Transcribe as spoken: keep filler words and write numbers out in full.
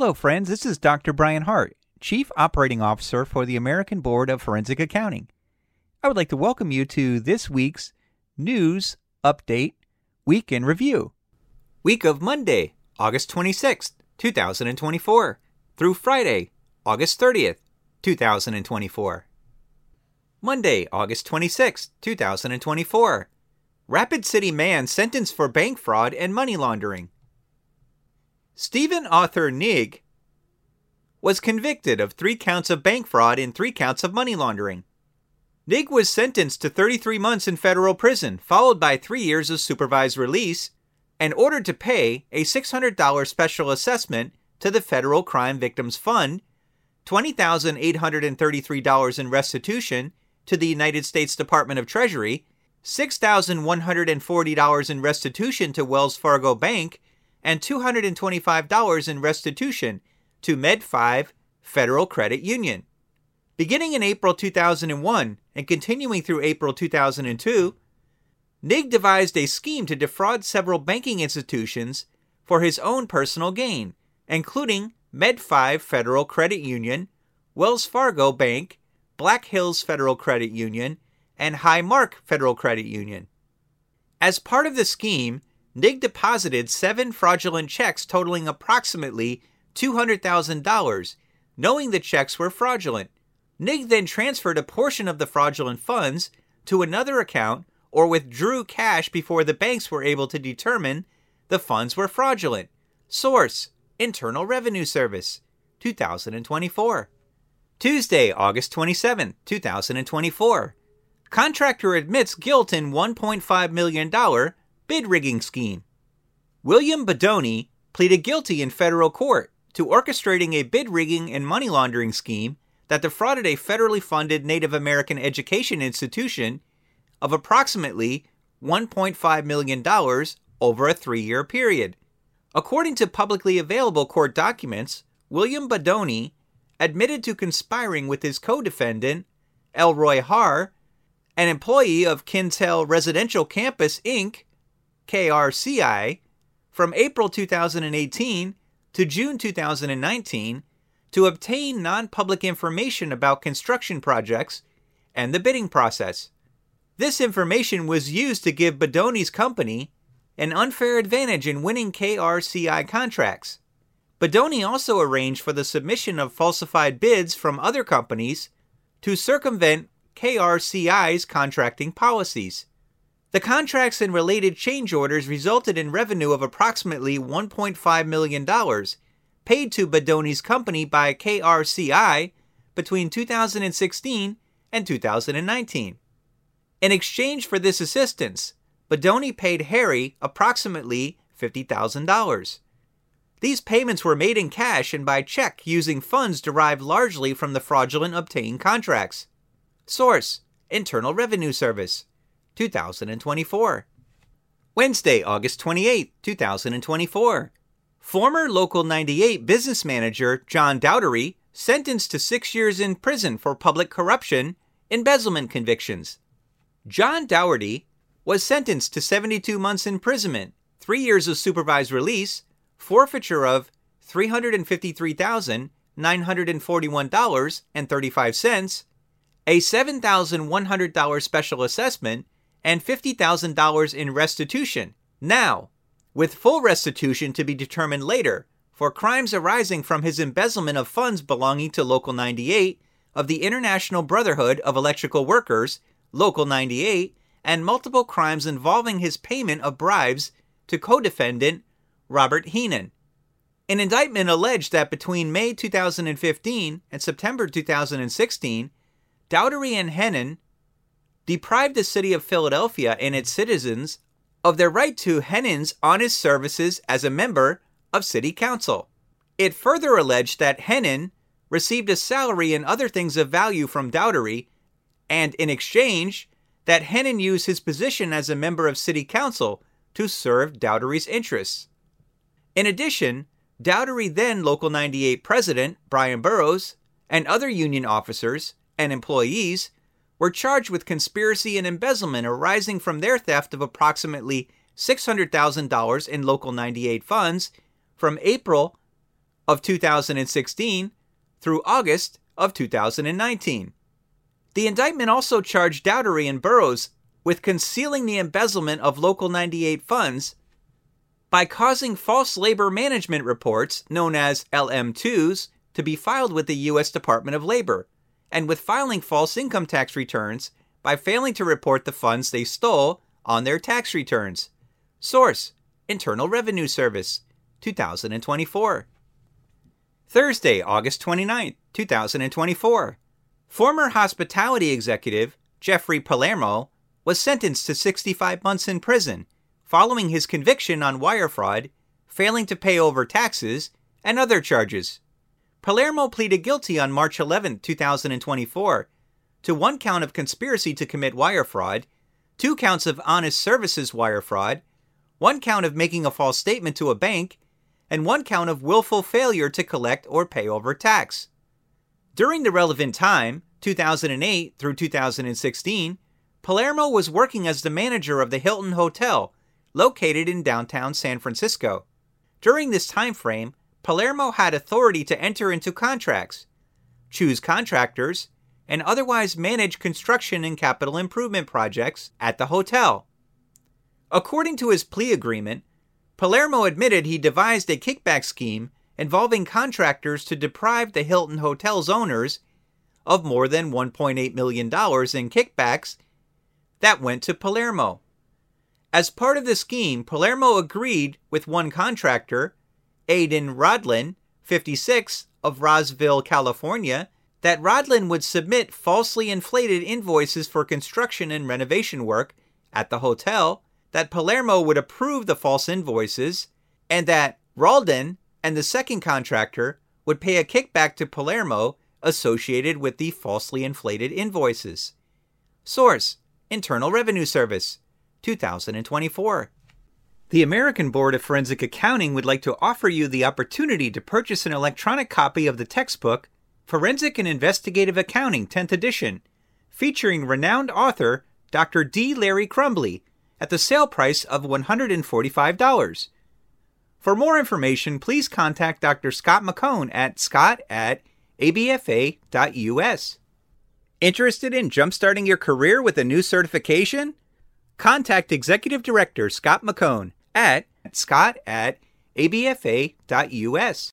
Hello, friends. This is Doctor Brian Hart, Chief Operating Officer for the American Board of Forensic Accounting. I would like to welcome you to this week's News Update Week in Review. Week of Monday, August twenty-sixth, two thousand twenty-four, through Friday, August thirtieth, two thousand twenty-four. Monday, August twenty-sixth, two thousand twenty-four. Rapid City man sentenced for bank fraud and money laundering. Stephen Arthur Nigg was convicted of three counts of bank fraud and three counts of money laundering. Nigg was sentenced to thirty-three months in federal prison, followed by three years of supervised release, and ordered to pay a six hundred dollars special assessment to the Federal Crime Victims Fund, twenty thousand eight hundred thirty-three dollars in restitution to the United States Department of Treasury, six thousand one hundred forty dollars in restitution to Wells Fargo Bank, and two hundred twenty-five dollars in restitution to Med five Federal Credit Union. Beginning in April two thousand one and continuing through April two thousand two, Nigg devised a scheme to defraud several banking institutions for his own personal gain, including Med five Federal Credit Union, Wells Fargo Bank, Black Hills Federal Credit Union, and Highmark Federal Credit Union. As part of the scheme, Nigg deposited seven fraudulent checks totaling approximately two hundred thousand dollars, knowing the checks were fraudulent. Nigg then transferred a portion of the fraudulent funds to another account or withdrew cash before the banks were able to determine the funds were fraudulent. Source: Internal Revenue Service, two thousand twenty-four. Tuesday, August twenty-seventh, two thousand twenty-four. Contractor admits guilt in one point five million dollars bid rigging scheme. William Badoni pleaded guilty in federal court to orchestrating a bid rigging and money laundering scheme that defrauded a federally funded Native American education institution of approximately one point five million dollars over a three-year period. According to publicly available court documents, William Badoni admitted to conspiring with his co-defendant, Elroy Har, an employee of Kintel Residential Campus, Incorporated, K R C I, from April two thousand eighteen to June two thousand nineteen to obtain non-public information about construction projects and the bidding process. This information was used to give Badoni's company an unfair advantage in winning K R C I contracts. Badoni also arranged for the submission of falsified bids from other companies to circumvent K R C I's contracting policies. The contracts and related change orders resulted in revenue of approximately one point five million dollars paid to Badoni's company by K R C I between two thousand sixteen and two thousand nineteen. In exchange for this assistance, Badoni paid Harry approximately fifty thousand dollars. These payments were made in cash and by check using funds derived largely from the fraudulent obtained contracts. Source: Internal Revenue Service, two thousand twenty-four. Wednesday, August twenty-eighth, two thousand twenty-four. Former Local ninety-eight business manager John Dowdery sentenced to six years in prison for public corruption, embezzlement convictions. John Dowdery was sentenced to seventy-two months imprisonment, three years of supervised release, forfeiture of three hundred fifty-three thousand nine hundred forty-one dollars and thirty-five cents, a seven thousand one hundred dollars special assessment, and fifty thousand dollars in restitution, now, with full restitution to be determined later, for crimes arising from his embezzlement of funds belonging to Local ninety-eight of the International Brotherhood of Electrical Workers, Local ninety-eight, and multiple crimes involving his payment of bribes to co-defendant Robert Heenan. An indictment alleged that between May two thousand fifteen and September two thousand sixteen, Dowdery and Heenan deprived the city of Philadelphia and its citizens of their right to Heenan's honest services as a member of city council. It further alleged that Heenan received a salary and other things of value from Dowdery, and in exchange, that Heenan used his position as a member of city council to serve Dowdery's interests. In addition, Dowdery, then Local ninety-eight president Brian Burrows, and other union officers and employees were charged with conspiracy and embezzlement arising from their theft of approximately six hundred thousand dollars in Local ninety-eight funds from April of two thousand sixteen through August of two thousand nineteen. The indictment also charged Daugherty and Burrows with concealing the embezzlement of Local ninety-eight funds by causing false labor management reports, known as L M twos, to be filed with the U S Department of Labor, and with filing false income tax returns by failing to report the funds they stole on their tax returns. Source: Internal Revenue Service, two thousand twenty-four. Thursday, August twenty-ninth, two thousand twenty-four. Former hospitality executive Jeffrey Palermo was sentenced to sixty-five months in prison following his conviction on wire fraud, failing to pay over taxes, and other charges. Palermo pleaded guilty on March eleventh, two thousand twenty-four to one count of conspiracy to commit wire fraud, two counts of honest services wire fraud, one count of making a false statement to a bank, and one count of willful failure to collect or pay over tax. During the relevant time, two thousand eight through two thousand sixteen, Palermo was working as the manager of the Hilton Hotel, located in downtown San Francisco. During this time frame, Palermo had authority to enter into contracts, choose contractors, and otherwise manage construction and capital improvement projects at the hotel. According to his plea agreement, Palermo admitted he devised a kickback scheme involving contractors to deprive the Hilton Hotel's owners of more than one point eight million dollars in kickbacks that went to Palermo. As part of the scheme, Palermo agreed with one contractor, Aidan Rodlin, fifty-six, of Roseville, California, that Rodlin would submit falsely inflated invoices for construction and renovation work at the hotel, that Palermo would approve the false invoices, and that Rodlin and the second contractor would pay a kickback to Palermo associated with the falsely inflated invoices. Source: Internal Revenue Service, two thousand twenty-four. The American Board of Forensic Accounting would like to offer you the opportunity to purchase an electronic copy of the textbook Forensic and Investigative Accounting, tenth edition, featuring renowned author Doctor D. Larry Crumbly, at the sale price of one hundred forty-five dollars. For more information, please contact Doctor Scott McCone at scott at a b f a dot u s. Interested in jumpstarting your career with a new certification? Contact Executive Director Scott McCone at scott at a b f a dot u s.